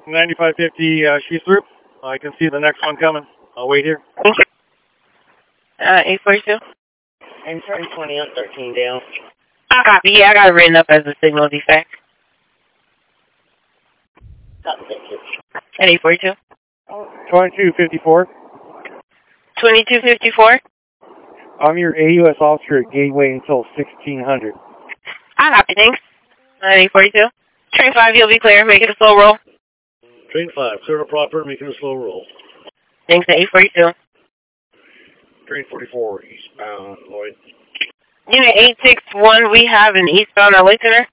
9550, she's through. I can see the next one coming. I'll wait here. 842. I'm turning 20 on 13 down. I copy. Yeah, I got it written up as a signal defect. At 842. 2254. 2254. I'm your AUS officer at Gateway until 1600. I copy. Thanks. 842. Train 5, you'll be clear. Make it a slow roll. Train 5, clear to proper, making a slow roll. Thanks. At 842. Train 44, eastbound, Lloyd. Unit 861, we have an eastbound LA Center.